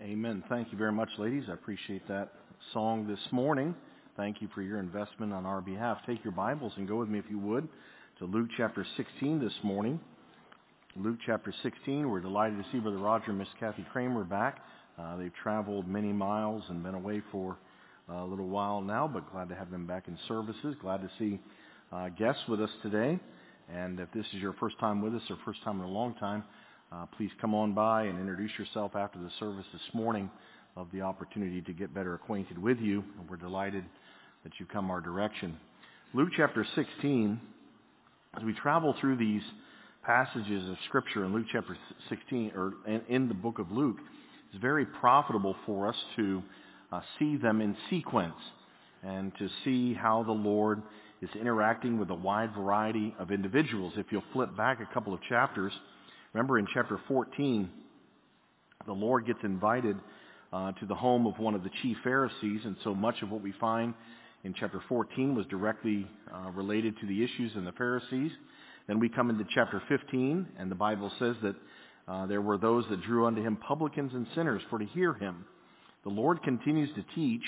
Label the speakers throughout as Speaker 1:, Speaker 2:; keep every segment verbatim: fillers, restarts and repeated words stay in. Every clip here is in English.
Speaker 1: Amen. Thank you very much, ladies. I appreciate that song this morning. Thank you for your investment on our behalf. Take your Bibles and go with me, if you would, to Luke chapter sixteen this morning. Luke chapter sixteen. We're delighted to see Brother Roger and Miss Kathy Kramer back. Uh, they've traveled many miles and been away for a little while now, but glad to have them back in services. Glad to see uh, guests with us today. And if this is your first time with us or first time in a long time, Uh, please come on by and introduce yourself after the service this morning. Of the opportunity to get better acquainted with you, and we're delighted that you come our direction. Luke chapter sixteen, as we travel through these passages of Scripture in Luke chapter sixteen, or in the book of Luke, it's very profitable for us to uh, see them in sequence and to see how the Lord is interacting with a wide variety of individuals. If you'll flip back a couple of chapters, remember in chapter fourteen, the Lord gets invited uh, to the home of one of the chief Pharisees, and so much of what we find in chapter fourteen was directly uh, related to the issues in the Pharisees. Then we come into chapter fifteen, and the Bible says that uh, there were those that drew unto him publicans and sinners for to hear him. The Lord continues to teach,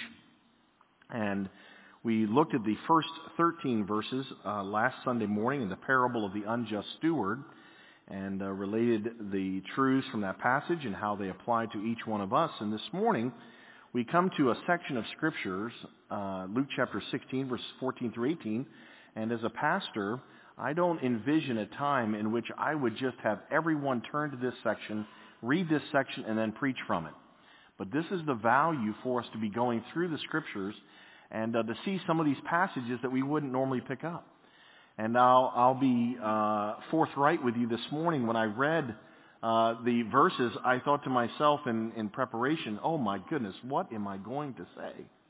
Speaker 1: and we looked at the first thirteen verses uh, last Sunday morning in the parable of the unjust steward, and uh, related the truths from that passage and how they apply to each one of us. And this morning, we come to a section of Scriptures, uh, Luke chapter sixteen, verses fourteen through eighteen. And as a pastor, I don't envision a time in which I would just have everyone turn to this section, read this section, and then preach from it. But this is the value for us to be going through the Scriptures and uh, to see some of these passages that we wouldn't normally pick up. And I'll, I'll be uh, forthright with you this morning. When I read uh, the verses, I thought to myself in, in preparation, oh my goodness, what am I going to say?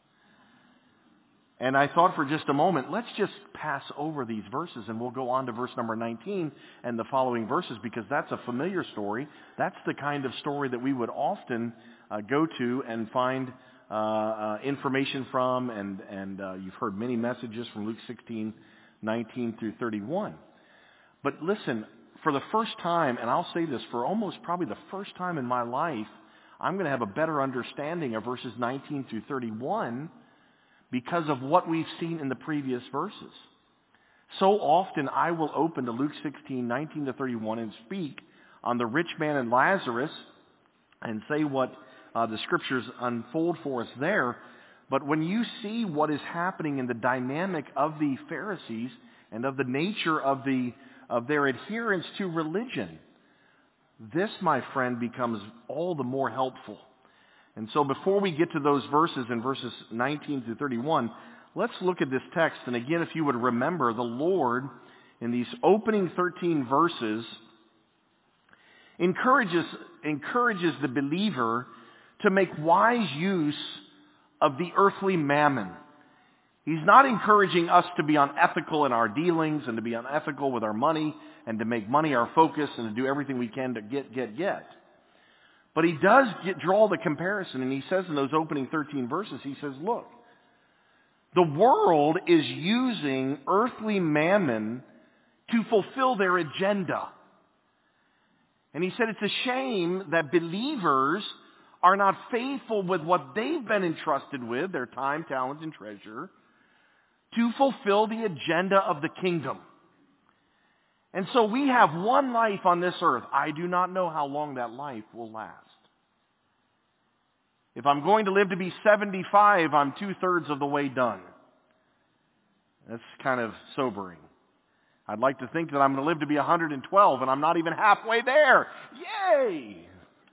Speaker 1: And I thought for just a moment, let's just pass over these verses and we'll go on to verse number nineteen and the following verses, because that's a familiar story. That's the kind of story that we would often uh, go to and find uh, uh, information from. And, and uh, you've heard many messages from Luke sixteen, nineteen through thirty-one. But listen, for the first time, and I'll say this, for almost probably the first time in my life, I'm going to have a better understanding of verses nineteen through thirty-one because of what we've seen in the previous verses. So often I will open to Luke sixteen, nineteen to thirty-one and speak on the rich man and Lazarus and say what uh, the Scriptures unfold for us there. But when you see what is happening in the dynamic of the Pharisees and of the nature of the of their adherence to religion, this, my friend, becomes all the more helpful. And so before we get to those verses in verses nineteen through thirty-one, let's look at this text. And again, if you would remember, the Lord in these opening thirteen verses encourages encourages the believer to make wise use of the earthly mammon. He's not encouraging us to be unethical in our dealings and to be unethical with our money and to make money our focus and to do everything we can to get, get, get. But he does get, draw the comparison, and he says in those opening thirteen verses, he says, look, the world is using earthly mammon to fulfill their agenda. And he said it's a shame that believers are not faithful with what they've been entrusted with, their time, talent, and treasure, to fulfill the agenda of the kingdom. And so we have one life on this earth. I do not know how long that life will last. If I'm going to live to be seventy-five, I'm two-thirds of the way done. That's kind of sobering. I'd like to think that I'm going to live to be one hundred twelve, and I'm not even halfway there. Yay!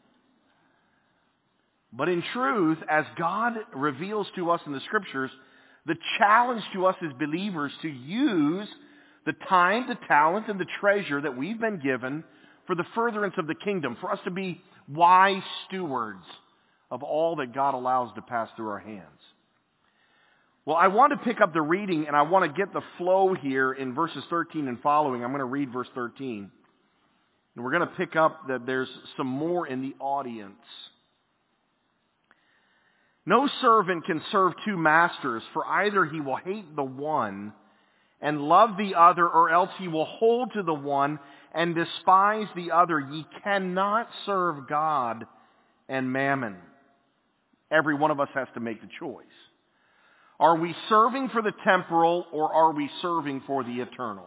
Speaker 1: But in truth, as God reveals to us in the Scriptures, the challenge to us as believers to use the time, the talent, and the treasure that we've been given for the furtherance of the kingdom, for us to be wise stewards of all that God allows to pass through our hands. Well, I want to pick up the reading, and I want to get the flow here in verses thirteen and following. I'm going to read verse thirteen. And we're going to pick up that there's some more in the audience. No servant can serve two masters, for either he will hate the one and love the other, or else he will hold to the one and despise the other. Ye cannot serve God and mammon. every one of us has to make the choice. Are we serving for the temporal or are we serving for the eternal?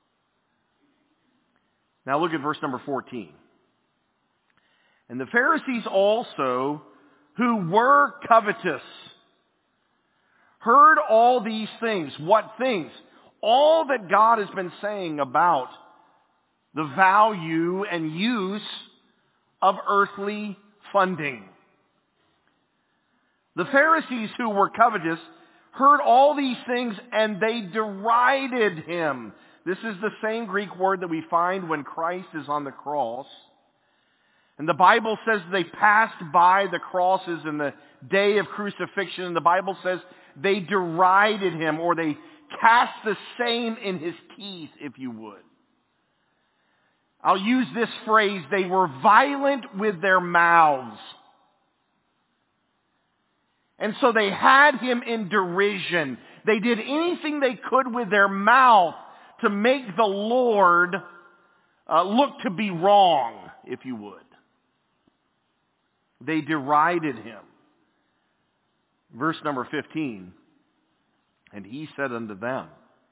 Speaker 1: Now look at verse number fourteen. And the Pharisees also, who were covetous, heard all these things. What things? All that God has been saying about the value and use of earthly funding. The Pharisees who were covetous heard all these things and they derided him. This is the same Greek word that we find when Christ is on the cross. And the Bible says they passed by the crosses in the day of crucifixion. And the Bible says they derided him, or they cast the same in his teeth, if you would. I'll use this phrase, they were violent with their mouths. And so they had him in derision. They did anything they could with their mouth to make the Lord uh, look to be wrong, if you would. They derided him. Verse number fifteen. And he said unto them,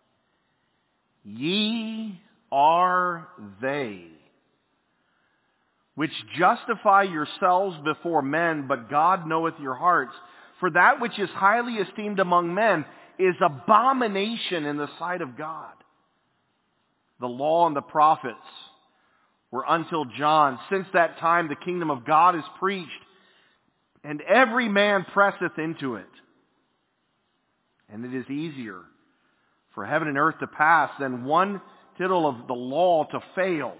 Speaker 1: Ye are they, which justify yourselves before men, but God knoweth your hearts. For that which is highly esteemed among men is abomination in the sight of God. The law and the prophets were until John. Since that time the kingdom of God is preached, and every man presseth into it. And it is easier for heaven and earth to pass than one tittle of the law to fail.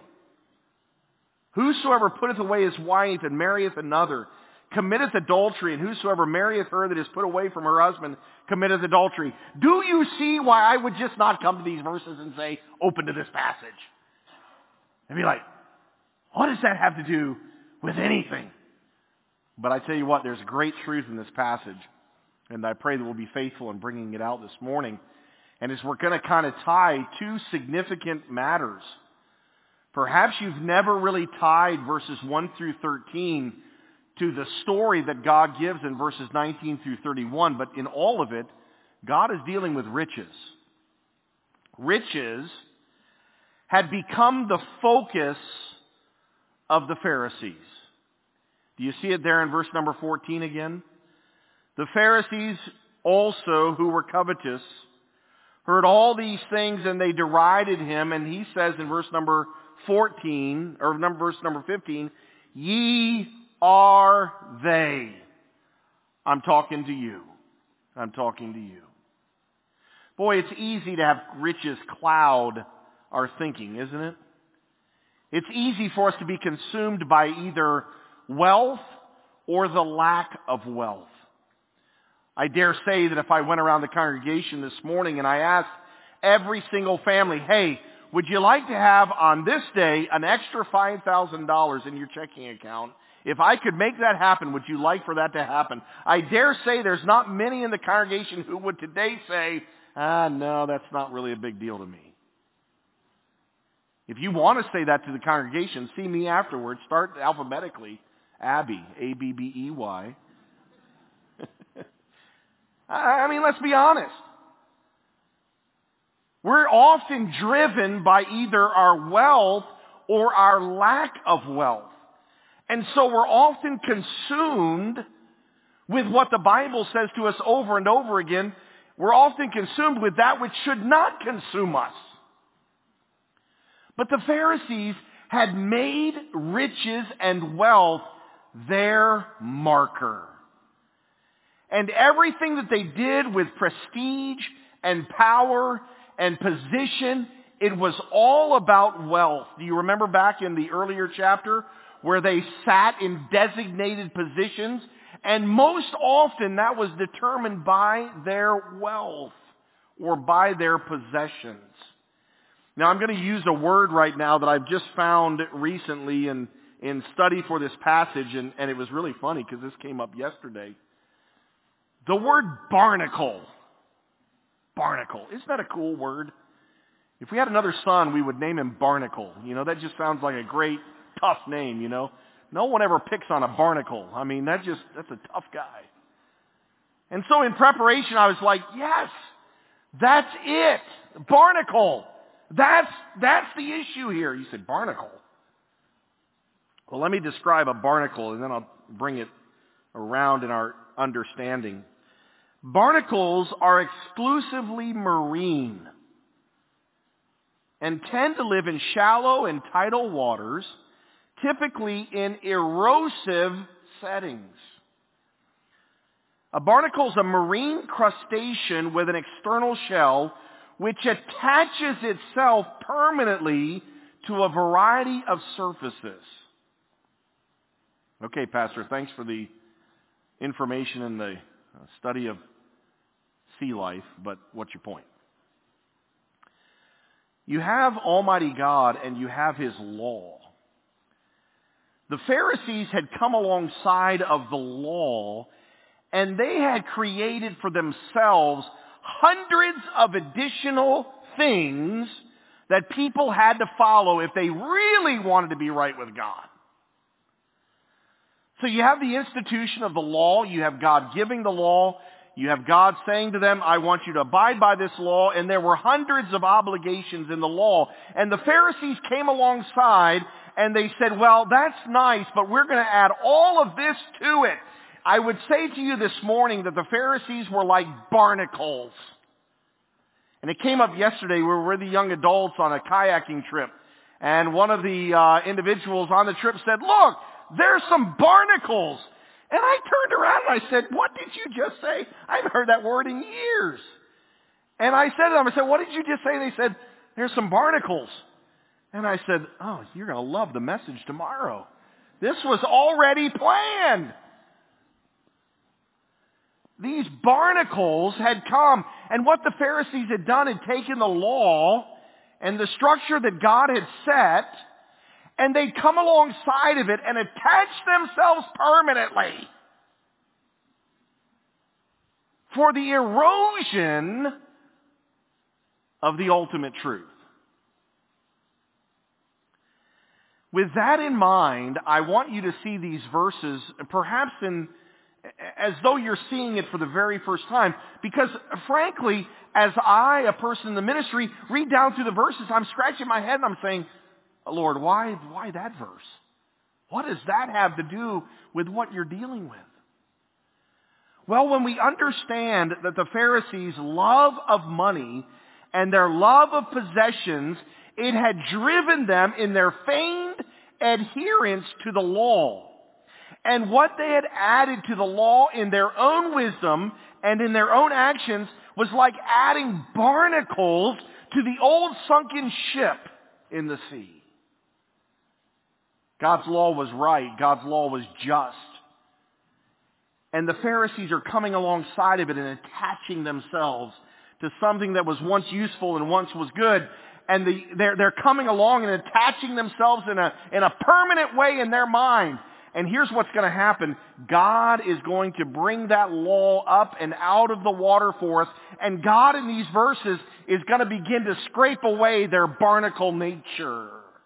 Speaker 1: Whosoever putteth away his wife and marrieth another committeth adultery, and whosoever marrieth her that is put away from her husband committeth adultery. Do you see why I would just not come to these verses and say, open to this passage? And be like, what does that have to do with anything? But I tell you what, there's great truth in this passage, and I pray that we'll be faithful in bringing it out this morning. And as we're going to kind of tie two significant matters, perhaps you've never really tied verses one through thirteen to the story that God gives in verses nineteen through thirty-one, but in all of it, God is dealing with riches. Riches had become the focus of the Pharisees. Do you see it there in verse number fourteen again? The Pharisees also, who were covetous, heard all these things and they derided him, and he says in verse number fourteen, or number, verse number fifteen, Ye are they. I'm talking to you. I'm talking to you. Boy, it's easy to have riches cloud our thinking, isn't it? It's easy for us to be consumed by either wealth or the lack of wealth. I dare say that if I went around the congregation this morning and I asked every single family, hey, would you like to have on this day an extra five thousand dollars in your checking account? If I could make that happen, would you like for that to happen? I dare say there's not many in the congregation who would today say, ah, no, that's not really a big deal to me. If you want to say that to the congregation, see me afterwards. Start alphabetically. Abby, A B B E Y. I mean, let's be honest. We're often driven by either our wealth or our lack of wealth. And so we're often consumed with what the Bible says to us over and over again. We're often consumed with that which should not consume us. But the Pharisees had made riches and wealth their marker. And everything that they did with prestige and power and position, it was all about wealth. Do you remember back in the earlier chapter where they sat in designated positions? And most often that was determined by their wealth or by their possessions. Now I'm going to use a word right now that I've just found recently in, in study for this passage, and, and it was really funny because this came up yesterday. The word barnacle. Barnacle. Isn't that a cool word? If we had another son, we would name him Barnacle. You know, that just sounds like a great, tough name, you know. No one ever picks on a barnacle. I mean, that just, that's a tough guy. And so in preparation, I was like, yes, that's it. Barnacle. That's, that's the issue here. You said, barnacle. Well, let me describe a barnacle, and then I'll bring it around in our understanding. Barnacles are exclusively marine and tend to live in shallow and tidal waters, typically in erosive settings. A barnacle is a marine crustacean with an external shell which attaches itself permanently to a variety of surfaces. Okay, Pastor, thanks for the information and the study of sea life, but what's your point? You have Almighty God and you have His law. The Pharisees had come alongside of the law, and they had created for themselves hundreds of additional things that people had to follow if they really wanted to be right with God. So you have the institution of the law, you have God giving the law, you have God saying to them, I want you to abide by this law, and there were hundreds of obligations in the law. And the Pharisees came alongside and they said, well, that's nice, but we're going to add all of this to it. I would say to you this morning that the Pharisees were like barnacles. And it came up yesterday. We were with the young adults on a kayaking trip. And one of the uh, individuals on the trip said, look, there's some barnacles. And I turned around and I said, what did you just say? I haven't heard that word in years. And I said to them, I said, what did you just say? And they said, there's some barnacles. And I said, oh, you're going to love the message tomorrow. This was already planned. These barnacles had come, and what the Pharisees had done had taken the law and the structure that God had set, and they'd come alongside of it and attached themselves permanently for the erosion of the ultimate truth. With that in mind, I want you to see these verses, perhaps in as though you're seeing it for the very first time. Because frankly, as I, a person in the ministry, read down through the verses, I'm scratching my head and I'm saying, Lord, why, why that verse? What does that have to do with what you're dealing with? Well, when we understand that the Pharisees' love of money and their love of possessions, it had driven them in their feigned adherence to the law. And what they had added to the law in their own wisdom and in their own actions was like adding barnacles to the old sunken ship in the sea. God's law was right. God's law was just. And the Pharisees are coming alongside of it and attaching themselves to something that was once useful and once was good. And the, they're, they're coming along and attaching themselves in a, in a permanent way in their mind. And here's what's going to happen. God is going to bring that law up and out of the water for us. And God in these verses is going to begin to scrape away their barnacle nature.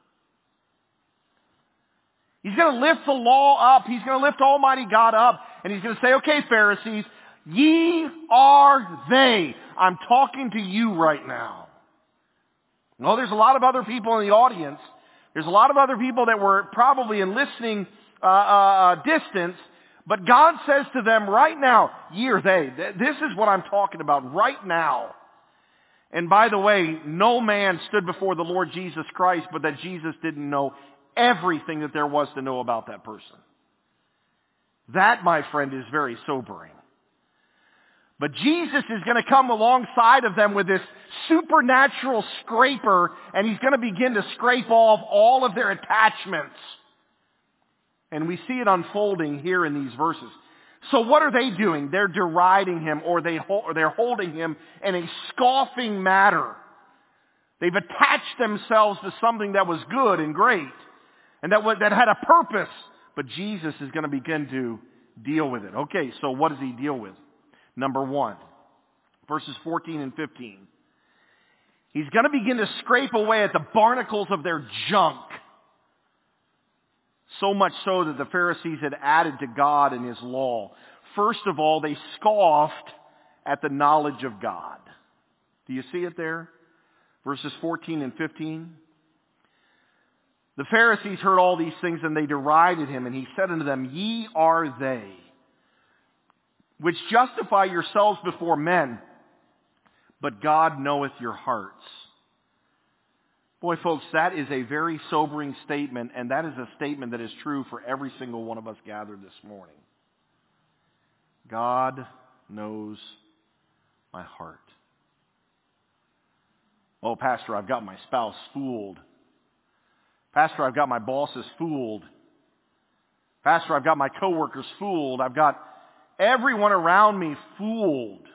Speaker 1: He's going to lift the law up. He's going to lift Almighty God up. And he's going to say, okay, Pharisees, ye are they. I'm talking to you right now. Well, there's a lot of other people in the audience. There's a lot of other people that were probably in listening uh, uh, distance. But God says to them right now, ye are they. This is what I'm talking about right now. And by the way, no man stood before the Lord Jesus Christ, but that Jesus didn't know everything that there was to know about that person. That, my friend, is very sobering. But Jesus is going to come alongside of them with this supernatural scraper, and he's going to begin to scrape off all of their attachments. And we see it unfolding here in these verses. So what are they doing? They're deriding him, or, they, or they're holding him in a scoffing manner. They've attached themselves to something that was good and great, and that, was, that had a purpose. But Jesus is going to begin to deal with it. Okay, so what does he deal with? Number one, verses fourteen and fifteen. He's going to begin to scrape away at the barnacles of their junk. So much so that the Pharisees had added to God and his law. First of all, they scoffed at the knowledge of God. Do you see it there? Verses fourteen and fifteen. The Pharisees heard all these things, and they derided him, and he said unto them, Ye are they, which justify yourselves before men, but God knoweth your hearts. Boy, folks, that is a very sobering statement, and that is a statement that is true for every single one of us gathered this morning. God knows my heart. Oh, Pastor, I've got my spouse fooled. Pastor, I've got my bosses fooled. Pastor, I've got my coworkers fooled. I've got everyone around me fooled.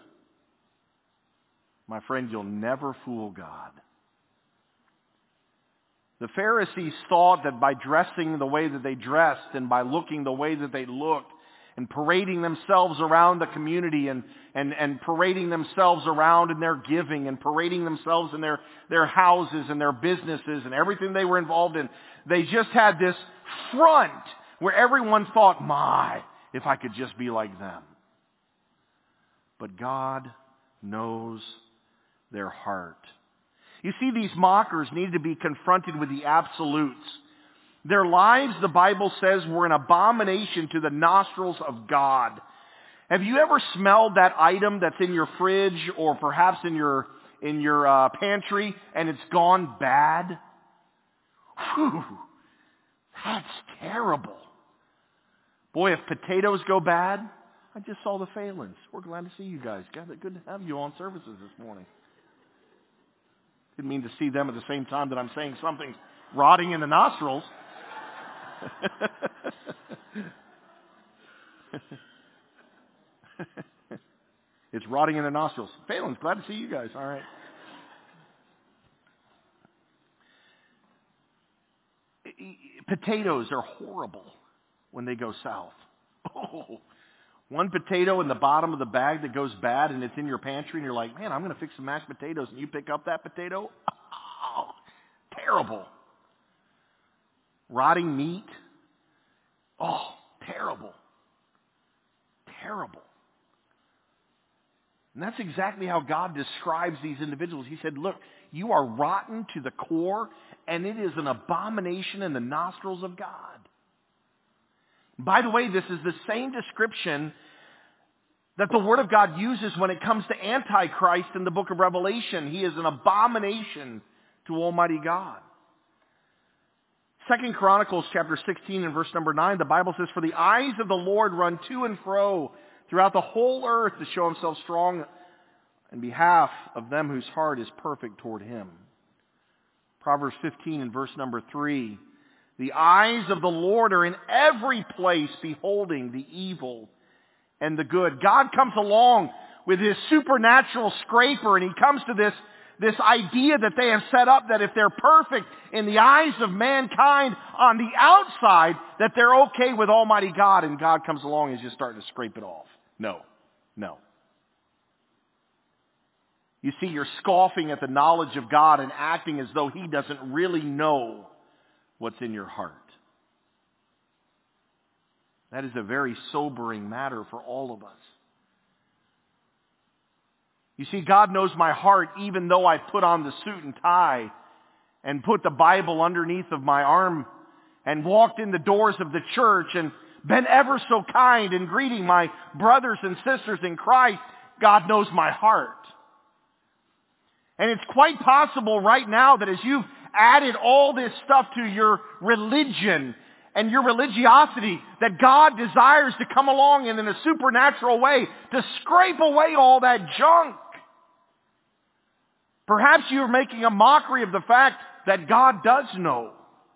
Speaker 1: My friend, you'll never fool God. The Pharisees thought that by dressing the way that they dressed and by looking the way that they looked and parading themselves around the community and, and, and parading themselves around in their giving and parading themselves in their, their houses and their businesses and everything they were involved in, they just had this front where everyone thought, my, if I could just be like them. But God knows their heart. You see, these mockers needed to be confronted with the absolutes. Their lives, the Bible says, were an abomination to the nostrils of God. Have you ever smelled that item that's in your fridge or perhaps in your in your uh, pantry and it's gone bad? Whew, that's terrible. Boy, if potatoes go bad, I just saw the Phalens. We're glad to see you guys. Good to have you on services this morning. Didn't mean to see them at the same time that I'm saying something's rotting in the nostrils. It's rotting in the nostrils. Phelan's, glad to see you guys. All right. Potatoes are horrible when they go south. Oh, one potato in the bottom of the bag that goes bad and it's in your pantry and you're like, man, I'm going to fix some mashed potatoes, and you pick up that potato. Oh, terrible. Rotting meat. Oh, terrible. Terrible. And that's exactly how God describes these individuals. He said, look, you are rotten to the core, and it is an abomination in the nostrils of God. By the way, this is the same description that the Word of God uses when it comes to Antichrist in the book of Revelation. He is an abomination to Almighty God. Second Chronicles chapter sixteen and verse number nine, the Bible says, For the eyes of the Lord run to and fro throughout the whole earth to show himself strong in behalf of them whose heart is perfect toward him. Proverbs fifteen and verse number three, The eyes of the Lord are in every place, beholding the evil and the good. God comes along with his supernatural scraper, and he comes to this, this idea that they have set up that if they're perfect in the eyes of mankind on the outside, that they're okay with Almighty God, and God comes along and is just starting to scrape it off. No. No. You see, you're scoffing at the knowledge of God and acting as though he doesn't really know what's in your heart. That is a very sobering matter for all of us. You see, God knows my heart even though I put on the suit and tie and put the Bible underneath of my arm and walked in the doors of the church and been ever so kind in greeting my brothers and sisters in Christ. God knows my heart. And it's quite possible right now that as you've added all this stuff to your religion and your religiosity, that God desires to come along and in a supernatural way to scrape away all that junk. Perhaps you're making a mockery of the fact that God does know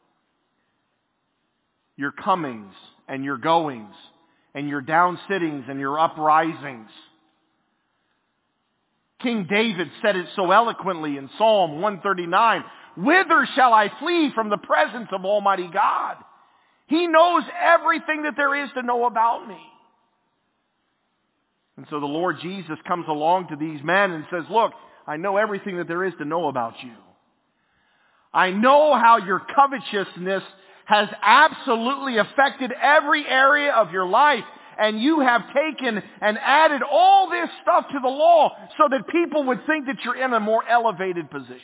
Speaker 1: your comings and your goings and your downsittings and your uprisings. King David said it so eloquently in Psalm one thirty-nine, Whither shall I flee from the presence of Almighty God? He knows everything that there is to know about me. And so the Lord Jesus comes along to these men and says, look, I know everything that there is to know about you. I know how your covetousness has absolutely affected every area of your life. and you have taken and added all this stuff to the law so that people would think that you're in a more elevated position.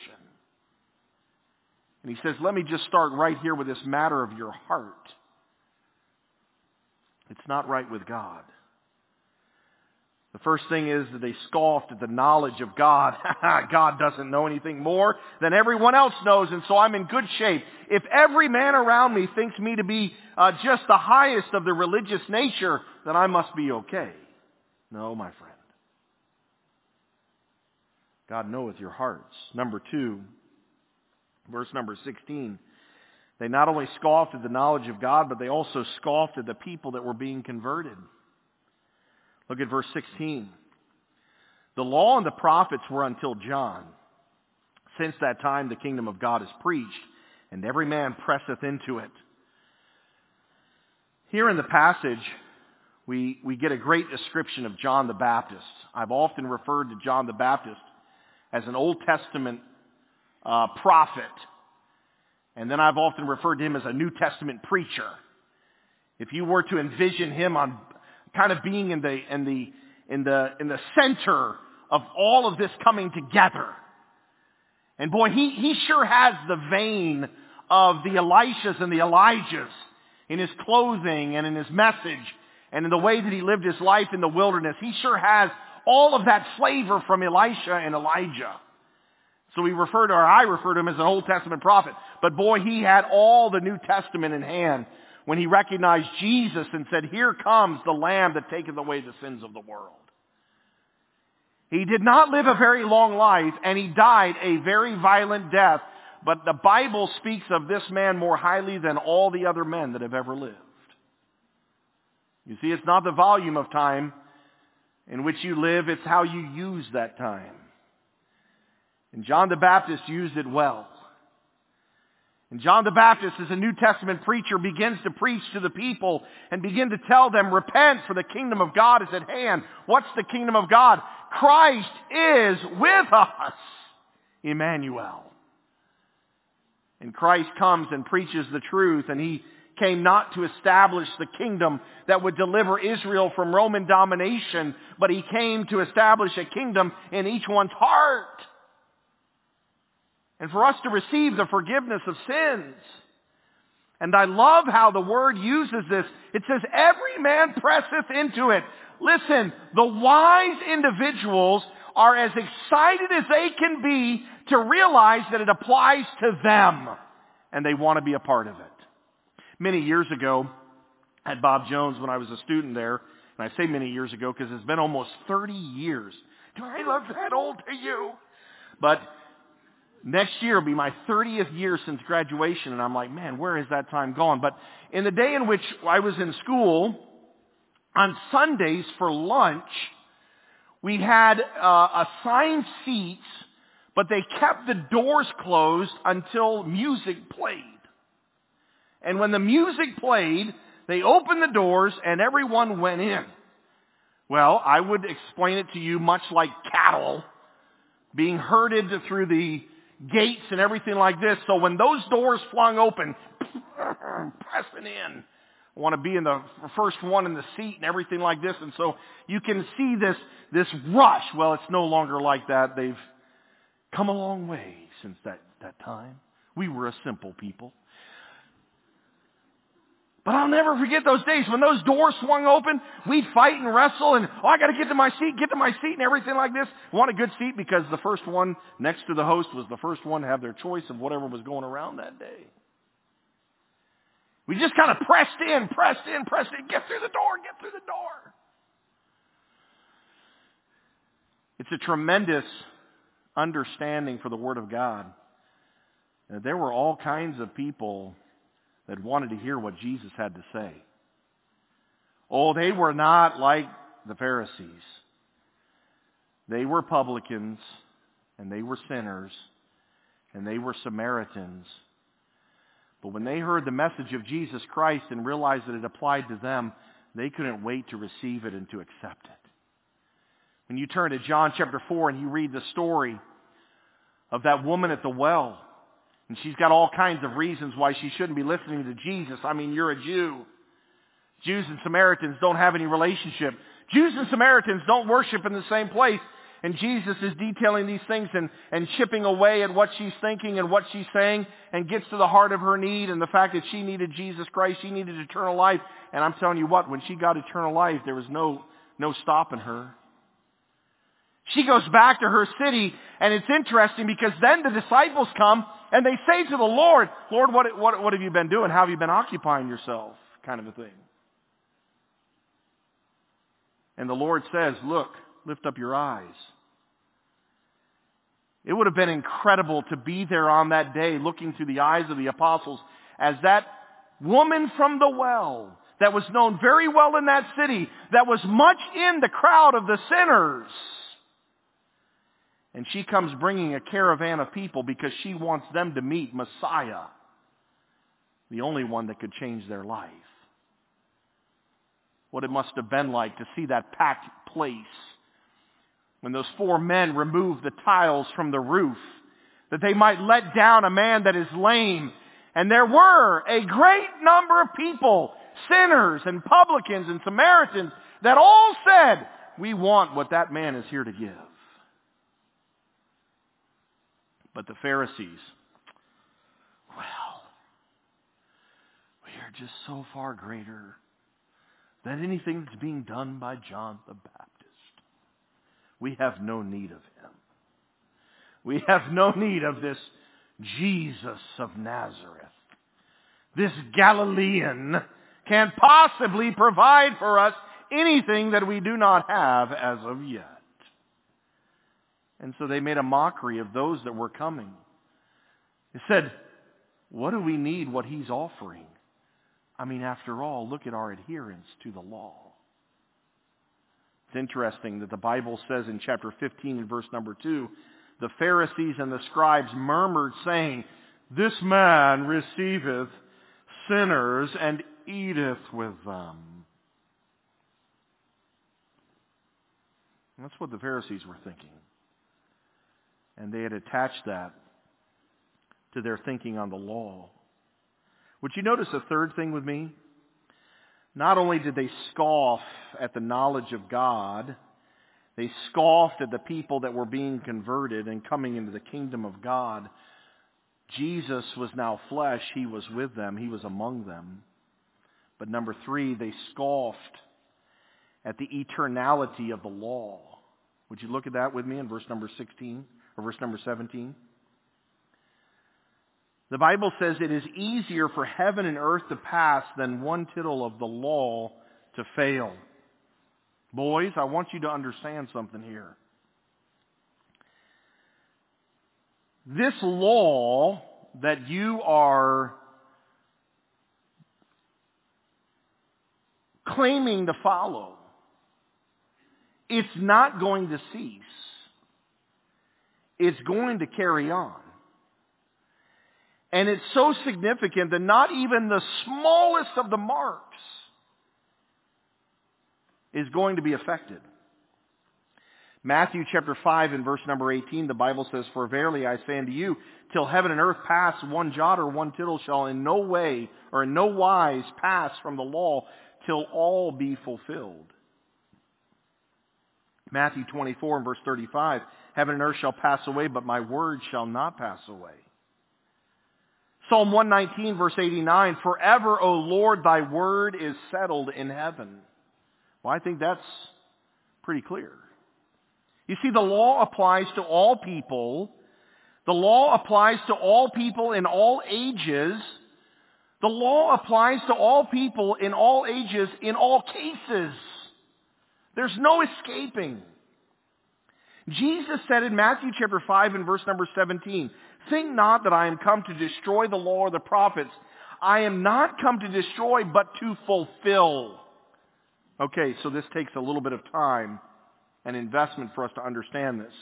Speaker 1: And he says, let me just start right here with this matter of your heart. It's not right with God. The first thing is that they scoffed at the knowledge of God. God doesn't know anything more than everyone else knows, and so I'm in good shape. If every man around me thinks me to be uh, just the highest of the religious nature, then I must be okay. No, my friend. God knoweth your hearts. Number two, verse number sixteen. They not only scoffed at the knowledge of God, but they also scoffed at the people that were being converted. Look at verse sixteen. The law and the prophets were until John. Since that time the kingdom of God is preached, and every man presseth into it. Here in the passage, we, we get a great description of John the Baptist. I've often referred to John the Baptist as an Old Testament uh, prophet. And then I've often referred to him as a New Testament preacher. If you were to envision him on kind of being in the in the in the in the center of all of this coming together. And boy, he he sure has the vein of the Elishas and the Elijahs in his clothing and in his message and in the way that he lived his life in the wilderness. He sure has all of that flavor from Elisha and Elijah. So we refer to, or I refer to him as an Old Testament prophet. But boy, he had all the New Testament in hand when he recognized Jesus and said, here comes the Lamb that taketh away the sins of the world. He did not live a very long life, and he died a very violent death. But the Bible speaks of this man more highly than all the other men that have ever lived. You see, it's not the volume of time in which you live, it's how you use that time. And John the Baptist used it well. And John the Baptist, as a New Testament preacher, begins to preach to the people and begin to tell them, repent, for the kingdom of God is at hand. What's the kingdom of God? Christ is with us. Emmanuel. And Christ comes and preaches the truth, and he came not to establish the kingdom that would deliver Israel from Roman domination, but he came to establish a kingdom in each one's heart. And for us to receive the forgiveness of sins. And I love how the Word uses this. It says, every man presseth into it. Listen, the wise individuals are as excited as they can be to realize that it applies to them. And they want to be a part of it. Many years ago, at Bob Jones when I was a student there, and I say many years ago because it's been almost thirty years. Do I look that old to you? But next year will be my thirtieth year since graduation, and I'm like, man, where has that time gone? But in the day in which I was in school, on Sundays for lunch, we had uh, assigned seats, but they kept the doors closed until music played. And when the music played, they opened the doors and everyone went in. Well, I would explain it to you much like cattle being herded through the gates and everything like this. So when those doors flung open, pressing in, I want to be in the first one in the seat and everything like this. And so you can see this, this rush. Well, it's no longer like that. They've come a long way since that, that time. We were a simple people. But I'll never forget those days when those doors swung open. We'd fight and wrestle and, oh, I got to get to my seat, get to my seat and everything like this. I want a good seat because the first one next to the host was the first one to have their choice of whatever was going around that day. We just kind of pressed in, pressed in, pressed in. Get through the door, get through the door. It's a tremendous understanding for the Word of God. There were all kinds of people that wanted to hear what Jesus had to say. Oh, they were not like the Pharisees. They were publicans, and they were sinners, and they were Samaritans. But when they heard the message of Jesus Christ and realized that it applied to them, they couldn't wait to receive it and to accept it. When you turn to John chapter four and you read the story of that woman at the well, and she's got all kinds of reasons why she shouldn't be listening to Jesus. I mean, you're a Jew. Jews and Samaritans don't have any relationship. Jews and Samaritans don't worship in the same place. And Jesus is detailing these things and, and chipping away at what she's thinking and what she's saying, and gets to the heart of her need and the fact that she needed Jesus Christ. She needed eternal life. And I'm telling you what, when she got eternal life, there was no, no stopping her. She goes back to her city, and it's interesting because then the disciples come and they say to the Lord, Lord, what, what, what have you been doing? How have you been occupying yourself? Kind of a thing. And the Lord says, look, lift up your eyes. It would have been incredible to be there on that day looking through the eyes of the apostles as that woman from the well that was known very well in that city, that was much in the crowd of the sinners. And she comes bringing a caravan of people because she wants them to meet Messiah, the only one that could change their life. What it must have been like to see that packed place when those four men removed the tiles from the roof, that they might let down a man that is lame. And there were a great number of people, sinners and publicans and Samaritans, that all said, we want what that man is here to give. But the Pharisees, well, we are just so far greater than anything that's being done by John the Baptist. We have no need of him. We have no need of this Jesus of Nazareth. This Galilean can't possibly provide for us anything that we do not have as of yet. And so they made a mockery of those that were coming. They said, what do we need what he's offering? I mean, after all, look at our adherence to the law. It's interesting that the Bible says in chapter fifteen and verse number two, the Pharisees and the scribes murmured, saying, this man receiveth sinners and eateth with them. And that's what the Pharisees were thinking. And they had attached that to their thinking on the law. Would you notice a third thing with me? Not only did they scoff at the knowledge of God, they scoffed at the people that were being converted and coming into the kingdom of God. Jesus was now flesh. He was with them. He was among them. But number three, they scoffed at the eternality of the law. Would you look at that with me in verse number sixteen or verse number seventeen? The Bible says it is easier for heaven and earth to pass than one tittle of the law to fail. Boys, I want you to understand something here. This law that you are claiming to follow, it's not going to cease. It's going to carry on. And it's so significant that not even the smallest of the marks is going to be affected. Matthew chapter five and verse number eighteen, the Bible says, for verily I say unto you, till heaven and earth pass, one jot or one tittle shall in no way or in no wise pass from the law till all be fulfilled. Matthew twenty-four and verse thirty-five, heaven and earth shall pass away, but my word shall not pass away. Psalm one nineteen verse eighty-nine, forever, O Lord, thy word is settled in heaven. Well, I think that's pretty clear. You see, the law applies to all people. The law applies to all people in all ages. The law applies to all people in all ages, in all cases. There's no escaping. Jesus said in Matthew chapter five and verse number seventeen, think not that I am come to destroy the law or the prophets. I am not come to destroy, but to fulfill. Okay, so this takes a little bit of time and investment for us to understand this.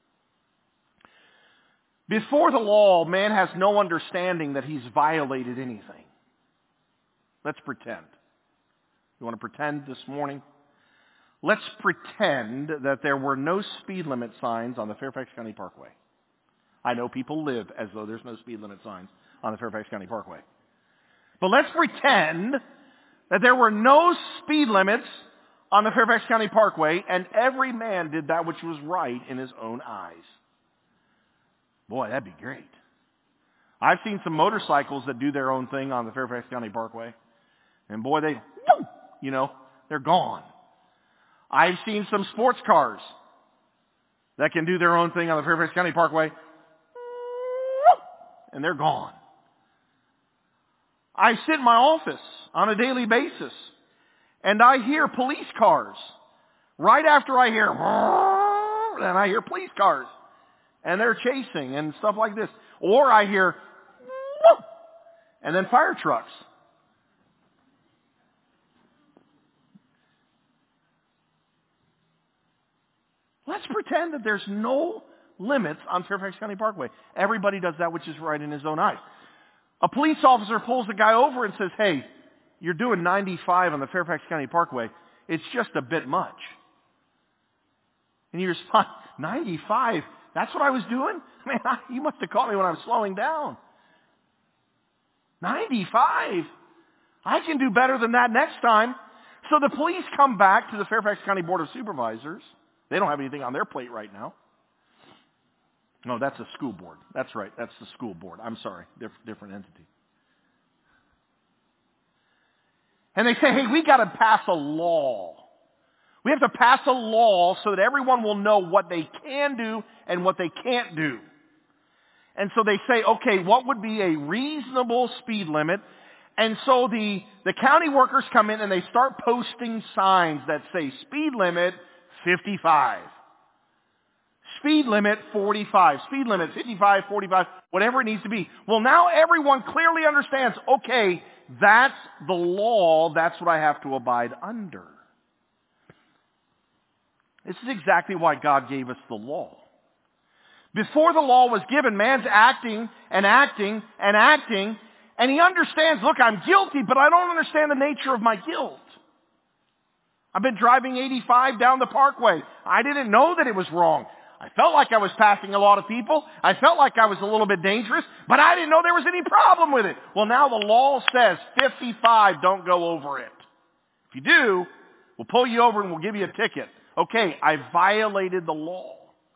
Speaker 1: Before the law, man has no understanding that he's violated anything. Let's pretend. You want to pretend this morning? Let's pretend that there were no speed limit signs on the Fairfax County Parkway. I know people live as though there's no speed limit signs on the Fairfax County Parkway. But let's pretend that there were no speed limits on the Fairfax County Parkway, and every man did that which was right in his own eyes. Boy, that'd be great. I've seen some motorcycles that do their own thing on the Fairfax County Parkway, and boy, they, you know, they're gone. I've seen some sports cars that can do their own thing on the Fairfax County Parkway, and they're gone. I sit in my office on a daily basis, and I hear police cars. Right after I hear, and I hear police cars, and they're chasing and stuff like this. Or I hear, and then fire trucks. Let's pretend that there's no limits on Fairfax County Parkway. Everybody does that which is right in his own eyes. A police officer pulls a guy over and says, hey, you're doing ninety-five on the Fairfax County Parkway. It's just a bit much. And you respond, ninety-five? That's what I was doing? Man, I, you must have caught me when I was slowing down. ninety-five? I can do better than that next time. So the police come back to the Fairfax County Board of Supervisors. They don't have anything on their plate right now. No, that's a school board. That's right. That's the school board. I'm sorry. Diff- different entity. And they say, hey, we got to pass a law. We have to pass a law so that everyone will know what they can do and what they can't do. And so they say, okay, what would be a reasonable speed limit? And so the, the county workers come in and they start posting signs that say speed limit fifty-five. Speed limit forty-five. Speed limit fifty-five, forty-five, whatever it needs to be. Well, now everyone clearly understands, okay, that's the law. That's what I have to abide under. This is exactly why God gave us the law. Before the law was given, man's acting and acting and acting, and he understands, look, I'm guilty, but I don't understand the nature of my guilt. I've been driving eighty-five down the parkway. I didn't know that it was wrong. I felt like I was passing a lot of people. I felt like I was a little bit dangerous, but I didn't know there was any problem with it. Well, now the law says fifty-five, don't go over it. If you do, we'll pull you over and we'll give you a ticket. Okay, I violated the law.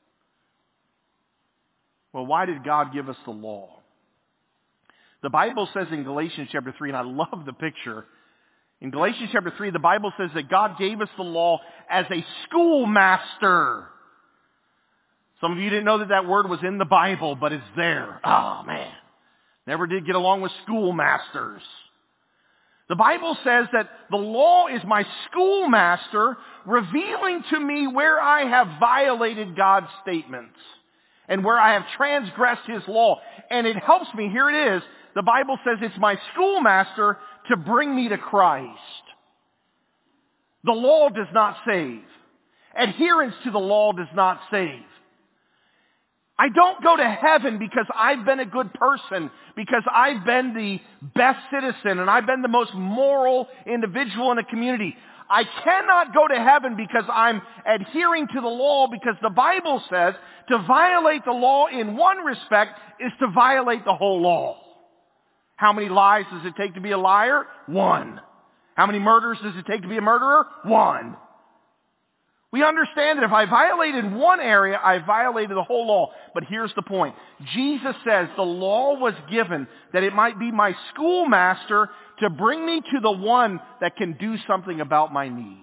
Speaker 1: Well, why did God give us the law? The Bible says in Galatians chapter three, and I love the picture. In Galatians chapter three, the Bible says that God gave us the law as a schoolmaster. Some of you didn't know that that word was in the Bible, but it's there. Oh, man. Never did get along with schoolmasters. The Bible says that the law is my schoolmaster, revealing to me where I have violated God's statements and where I have transgressed His law. And it helps me. Here it is. The Bible says it's my schoolmaster to bring me to Christ. The law does not save. Adherence to the law does not save. I don't go to heaven because I've been a good person, because I've been the best citizen and I've been the most moral individual in a community. I cannot go to heaven because I'm adhering to the law, because the Bible says to violate the law in one respect is to violate the whole law. How many lies does it take to be a liar? One. How many murders does it take to be a murderer? One. We understand that if I violated one area, I violated the whole law. But here's the point. Jesus says the law was given that it might be my schoolmaster to bring me to the one that can do something about my need.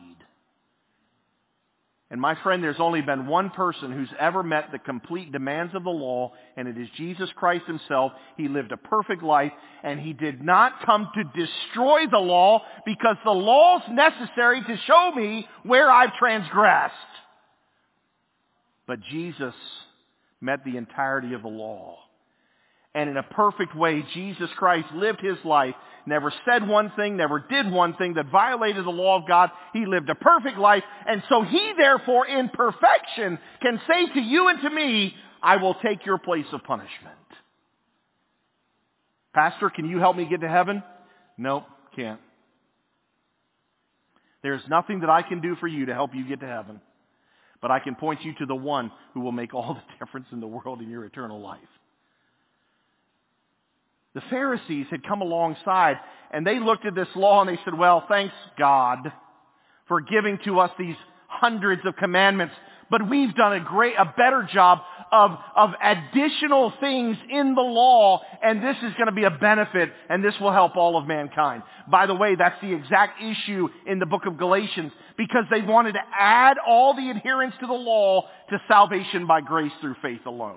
Speaker 1: And my friend, there's only been one person who's ever met the complete demands of the law, and it is Jesus Christ Himself. He lived a perfect life, and He did not come to destroy the law, because the law's necessary to show me where I've transgressed. But Jesus met the entirety of the law. And in a perfect way, Jesus Christ lived His life, never said one thing, never did one thing that violated the law of God. He lived a perfect life. And so He, therefore, in perfection, can say to you and to me, I will take your place of punishment. Pastor, can you help me get to heaven? Nope, can't. There's nothing that I can do for you to help you get to heaven. But I can point you to the one who will make all the difference in the world in your eternal life. The Pharisees had come alongside and they looked at this law and they said, well, thanks God for giving to us these hundreds of commandments, but we've done a great, a better job of, of additional things in the law, and this is going to be a benefit, and this will help all of mankind. By the way, that's the exact issue in the book of Galatians, because they wanted to add all the adherents to the law to salvation by grace through faith alone.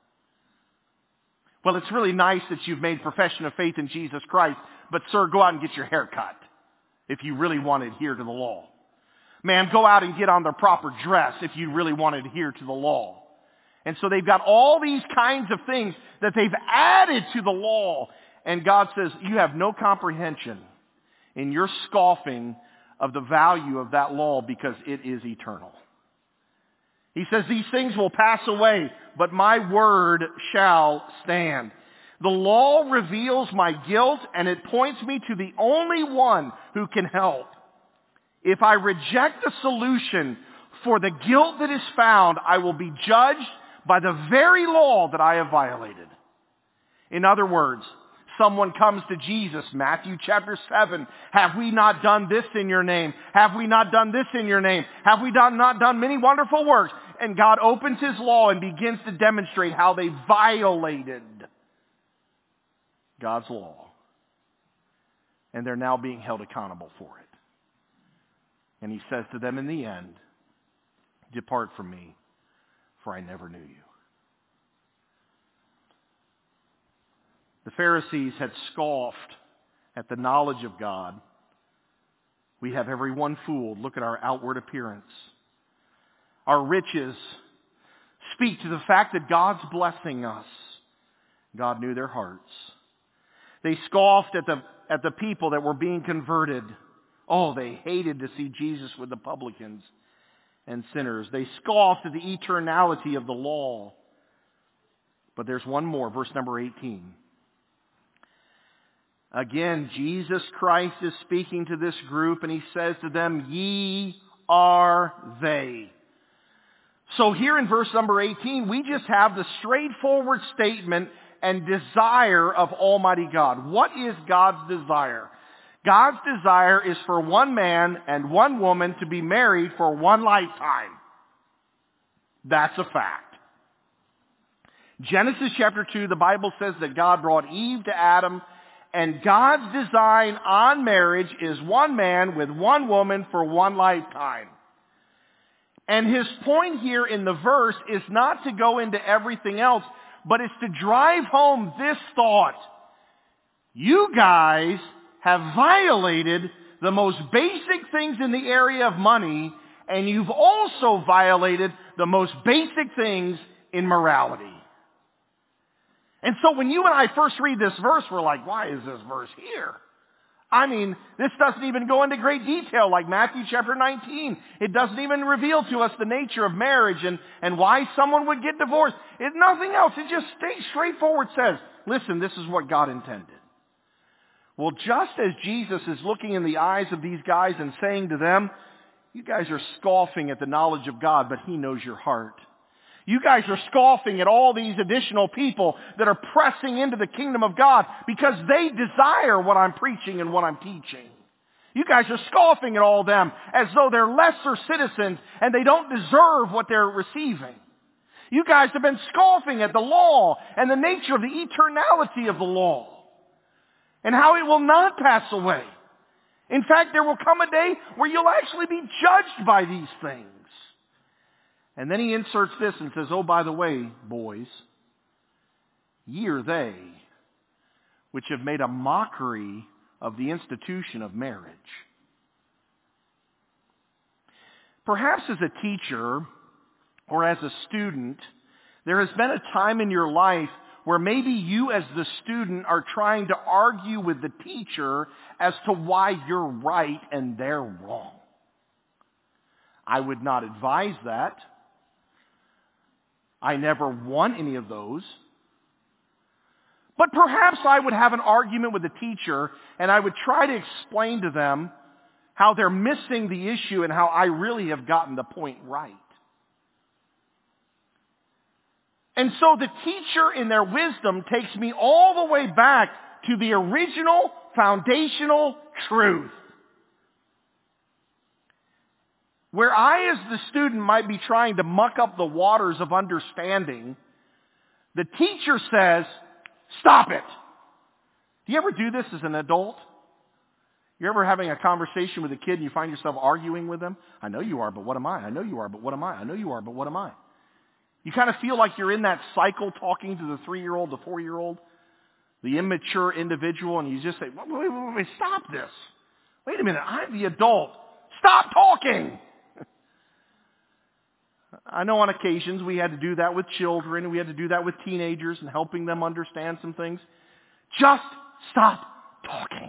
Speaker 1: Well, it's really nice that you've made profession of faith in Jesus Christ, but sir, go out and get your hair cut if you really want to adhere to the law. Man, go out and get on the proper dress if you really want to adhere to the law. And so they've got all these kinds of things that they've added to the law. And God says, you have no comprehension in your scoffing of the value of that law because it is eternal. He says, these things will pass away, but my word shall stand. The law reveals my guilt, and it points me to the only one who can help. If I reject the solution for the guilt that is found, I will be judged by the very law that I have violated. In other words, someone comes to Jesus, Matthew chapter seven, have we not done this in your name? Have we not done this in your name? Have we done, not done many wonderful works? And God opens his law and begins to demonstrate how they violated God's law. And they're now being held accountable for it. And he says to them in the end, depart from me, for I never knew you. The Pharisees had scoffed at the knowledge of God. We have everyone fooled. Look at our outward appearance. Our riches speak to the fact that God's blessing us. God knew their hearts. They scoffed at the, at the people that were being converted. Oh, they hated to see Jesus with the publicans and sinners. They scoffed at the eternality of the law. But there's one more, verse number eighteen. Again, Jesus Christ is speaking to this group, and he says to them, ye are they. So here in verse number eighteen, we just have the straightforward statement and desire of Almighty God. What is God's desire? God's desire is for one man and one woman to be married for one lifetime. That's a fact. Genesis chapter two, the Bible says that God brought Eve to Adam, and God's design on marriage is one man with one woman for one lifetime. And his point here in the verse is not to go into everything else, but it's to drive home this thought. You guys have violated the most basic things in the area of money, and you've also violated the most basic things in morality. And so when you and I first read this verse, we're like, why is this verse here? I mean, this doesn't even go into great detail like Matthew chapter nineteen. It doesn't even reveal to us the nature of marriage and, and why someone would get divorced. It, nothing else. It just stays straightforward says, listen, this is what God intended. Well, just as Jesus is looking in the eyes of these guys and saying to them, you guys are scoffing at the knowledge of God, but he knows your heart. You guys are scoffing at all these additional people that are pressing into the kingdom of God because they desire what I'm preaching and what I'm teaching. You guys are scoffing at all them as though they're lesser citizens and they don't deserve what they're receiving. You guys have been scoffing at the law and the nature of the eternality of the law and how it will not pass away. In fact, there will come a day where you'll actually be judged by these things. And then he inserts this and says, oh, by the way, boys, ye are they which have made a mockery of the institution of marriage. Perhaps as a teacher or as a student, there has been a time in your life where maybe you as the student are trying to argue with the teacher as to why you're right and they're wrong. I would not advise that. I never won any of those. But perhaps I would have an argument with the teacher and I would try to explain to them how they're missing the issue and how I really have gotten the point right. And so the teacher in their wisdom takes me all the way back to the original foundational truth. Where I, as the student, might be trying to muck up the waters of understanding, the teacher says, stop it. Do you ever do this as an adult? You're ever having a conversation with a kid and you find yourself arguing with them? I know you are, but what am I? I know you are, but what am I? I know you are, but what am I? You kind of feel like you're in that cycle talking to the three-year-old, the four-year-old, the immature individual, and you just say, wait, wait, wait, wait, stop this. Wait a minute, I'm the adult. Stop talking. I know on occasions we had to do that with children, and we had to do that with teenagers and helping them understand some things. Just stop talking.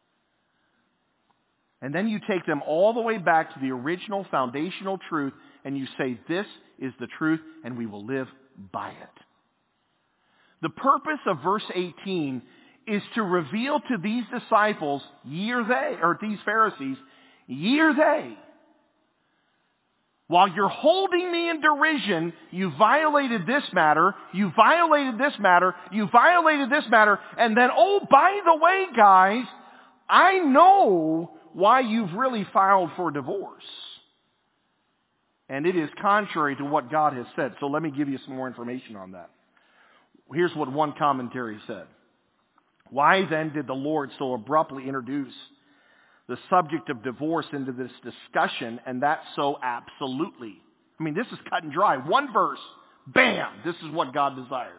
Speaker 1: And then you take them all the way back to the original foundational truth and you say, this is the truth and we will live by it. The purpose of verse eighteen is to reveal to these disciples, ye are they, or these Pharisees, ye are they. While you're holding me in derision, you violated this matter, you violated this matter, you violated this matter, and then, oh, by the way, guys, I know why you've really filed for divorce. And it is contrary to what God has said. So let me give you some more information on that. Here's what one commentary said. Why then did the Lord so abruptly introduce the subject of divorce into this discussion, and that so absolutely? I mean, this is cut and dry. One verse, bam, this is what God desires.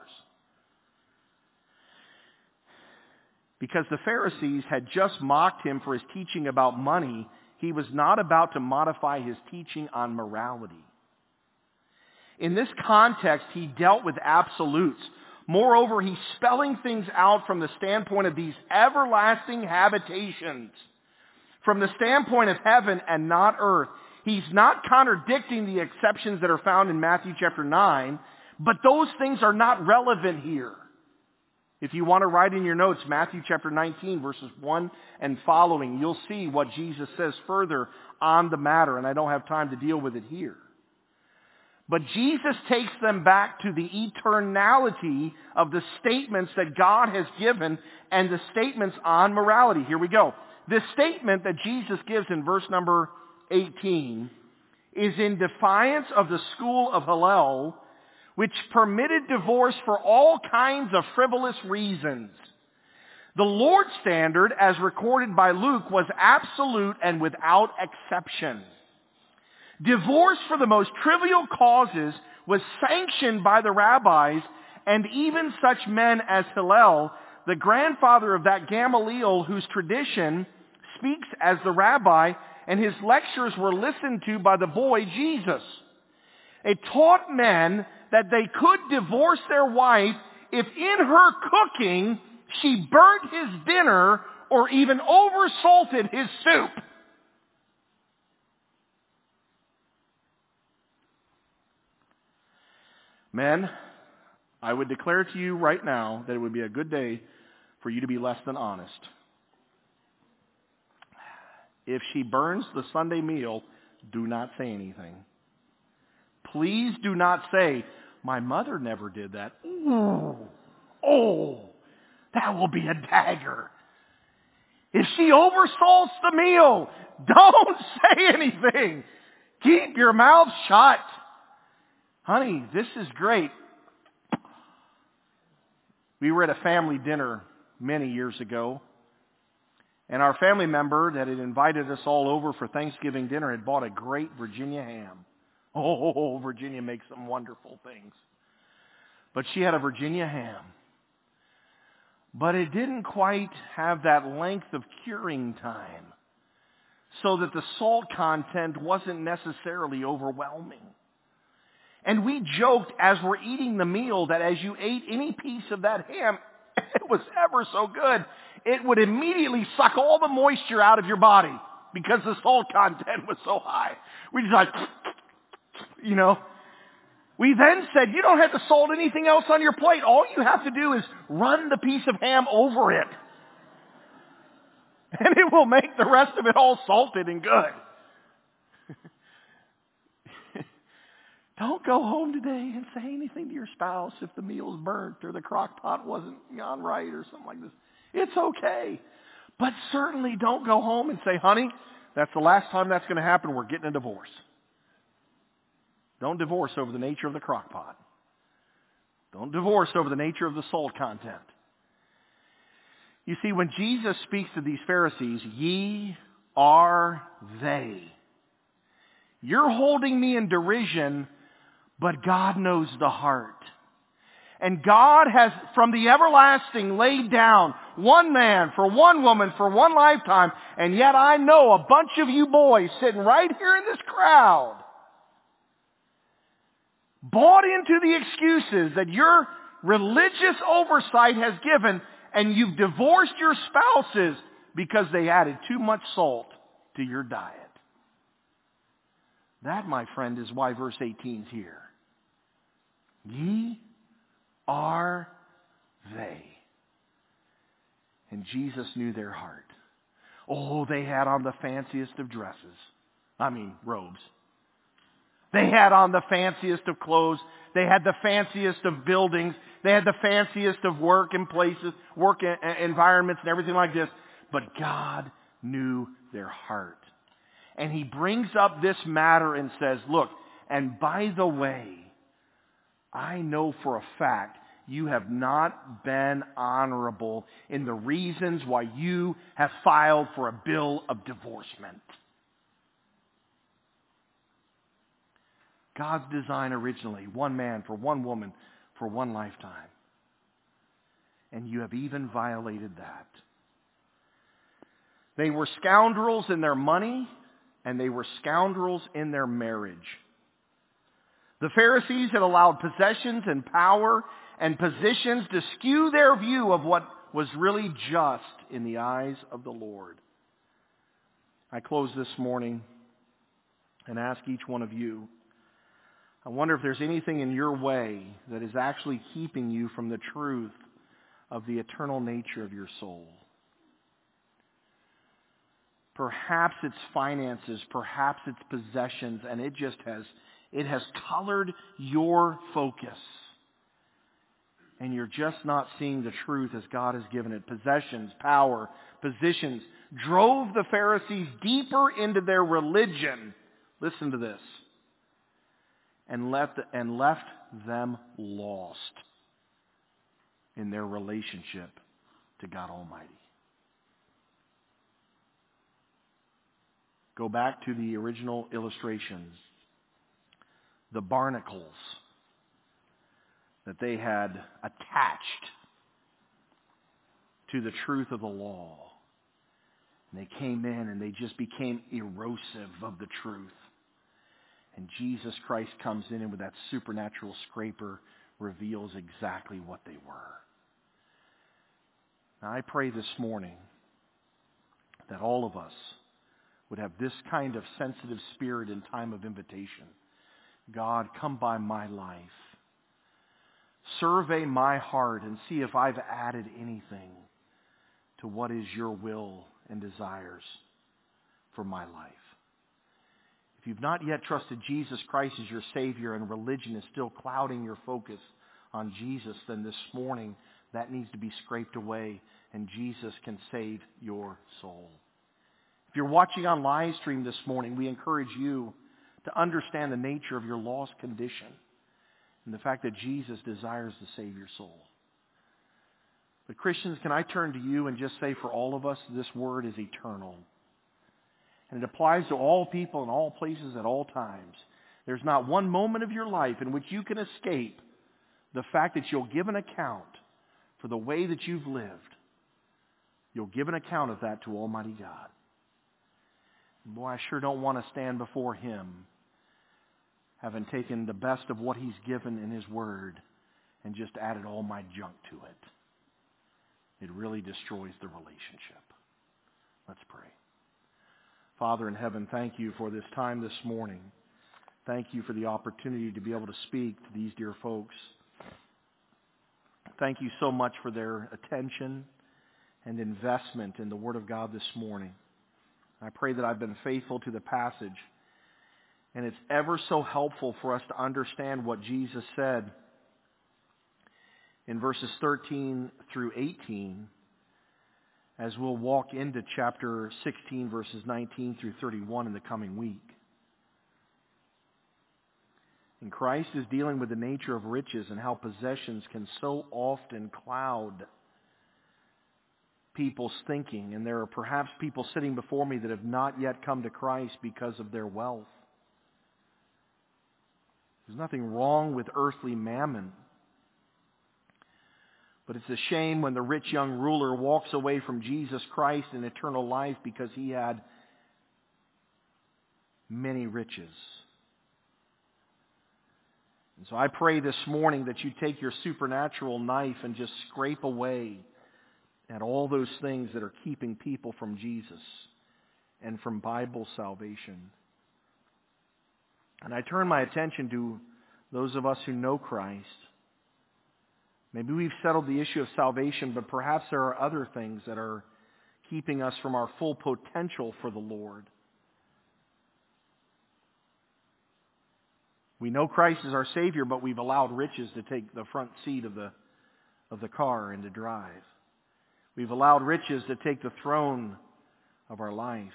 Speaker 1: Because the Pharisees had just mocked him for his teaching about money, he was not about to modify his teaching on morality. In this context, he dealt with absolutes. Moreover, he's spelling things out from the standpoint of these everlasting habitations. From the standpoint of heaven and not earth. He's not contradicting the exceptions that are found in Matthew chapter nine, but those things are not relevant here. If you want to write in your notes, Matthew chapter nineteen, verses one and following, you'll see what Jesus says further on the matter, and I don't have time to deal with it here. But Jesus takes them back to the eternality of the statements that God has given and the statements on morality. Here we go. This statement that Jesus gives in verse number eighteen is in defiance of the school of Hillel, which permitted divorce for all kinds of frivolous reasons. The Lord's standard, as recorded by Luke, was absolute and without exception. Divorce for the most trivial causes was sanctioned by the rabbis, and even such men as Hillel, the grandfather of that Gamaliel whose tradition speaks as the rabbi, and his lectures were listened to by the boy Jesus. It taught men that they could divorce their wife if in her cooking she burnt his dinner or even oversalted his soup. Men, I would declare to you right now that it would be a good day for you to be less than honest. If she burns the Sunday meal, do not say anything. Please do not say, my mother never did that. Ooh, oh, that will be a dagger. If she oversalts the meal, don't say anything. Keep your mouth shut. Honey, this is great. We were at a family dinner many years ago, and our family member that had invited us all over for Thanksgiving dinner had bought a great Virginia ham. Oh, Virginia makes some wonderful things. But she had a Virginia ham. But it didn't quite have that length of curing time, so that the salt content wasn't necessarily overwhelming. And we joked as we're eating the meal that as you ate any piece of that ham, it was ever so good, it would immediately suck all the moisture out of your body because the salt content was so high. We just like, you know. We then said, you don't have to salt anything else on your plate. All you have to do is run the piece of ham over it. And it will make the rest of it all salted and good. Don't go home today and say anything to your spouse if the meal's burnt or the crock pot wasn't on right or something like this. It's okay. But certainly don't go home and say, honey, that's the last time that's going to happen. We're getting a divorce. Don't divorce over the nature of the crock pot. Don't divorce over the nature of the salt content. You see, when Jesus speaks to these Pharisees, ye are they. You're holding me in derision, but God knows the heart. And God has, from the everlasting, laid down one man for one woman for one lifetime. And yet I know a bunch of you boys sitting right here in this crowd bought into the excuses that your religious oversight has given, and you've divorced your spouses because they added too much salt to your diet. That, my friend, is why verse eighteen is here. Ye are they. And Jesus knew their heart. Oh, they had on the fanciest of dresses. I mean, robes. They had on the fanciest of clothes. They had the fanciest of buildings. They had the fanciest of work and places, work environments and everything like this. But God knew their heart. And He brings up this matter and says, look, and by the way, I know for a fact you have not been honorable in the reasons why you have filed for a bill of divorcement. God's design originally, one man for one woman for one lifetime. And you have even violated that. They were scoundrels in their money, and they were scoundrels in their marriage. The Pharisees had allowed possessions and power and positions to skew their view of what was really just in the eyes of the Lord. I close this morning and ask each one of you, I wonder if there's anything in your way that is actually keeping you from the truth of the eternal nature of your soul. Perhaps it's finances, perhaps it's possessions, and it just has, it has colored your focus. And you're just not seeing the truth as God has given it. Possessions, power, positions drove the Pharisees deeper into their religion. Listen to this. And left, and left them lost in their relationship to God Almighty. Go back to the original illustrations. The barnacles that they had attached to the truth of the law. And they came in and they just became erosive of the truth. And Jesus Christ comes in and with that supernatural scraper reveals exactly what they were. Now I pray this morning that all of us would have this kind of sensitive spirit in time of invitation. God, come by my life. Survey my heart and see if I've added anything to what is your will and desires for my life. If you've not yet trusted Jesus Christ as your Savior and religion is still clouding your focus on Jesus, then this morning that needs to be scraped away and Jesus can save your soul. If you're watching on live stream this morning, we encourage you to understand the nature of your lost condition and the fact that Jesus desires to save your soul. But Christians, can I turn to you and just say for all of us, this word is eternal. And it applies to all people in all places at all times. There's not one moment of your life in which you can escape the fact that you'll give an account for the way that you've lived. You'll give an account of that to Almighty God. Boy, I sure don't want to stand before Him having taken the best of what He's given in His Word and just added all my junk to it. It really destroys the relationship. Let's pray. Father in heaven, thank you for this time this morning. Thank you for the opportunity to be able to speak to these dear folks. Thank you so much for their attention and investment in the Word of God this morning. I pray that I've been faithful to the passage. And it's ever so helpful for us to understand what Jesus said in verses thirteen through eighteen as we'll walk into chapter sixteen, verses nineteen through thirty-one in the coming week. And Christ is dealing with the nature of riches and how possessions can so often cloud people's thinking. And there are perhaps people sitting before me that have not yet come to Christ because of their wealth. There's nothing wrong with earthly mammon. But it's a shame when the rich young ruler walks away from Jesus Christ and eternal life because he had many riches. And so I pray this morning that you take your supernatural knife and just scrape away at all those things that are keeping people from Jesus and from Bible salvation. And I turn my attention to those of us who know Christ. Maybe we've settled the issue of salvation, but perhaps there are other things that are keeping us from our full potential for the Lord. We know Christ is our Savior, but we've allowed riches to take the front seat of the, of the car and to drive. We've allowed riches to take the throne of our life.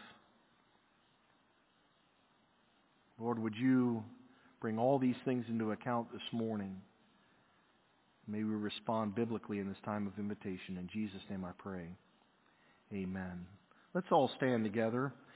Speaker 1: Lord, would you bring all these things into account this morning? May we respond biblically in this time of invitation. In Jesus' name I pray. Amen. Let's all stand together.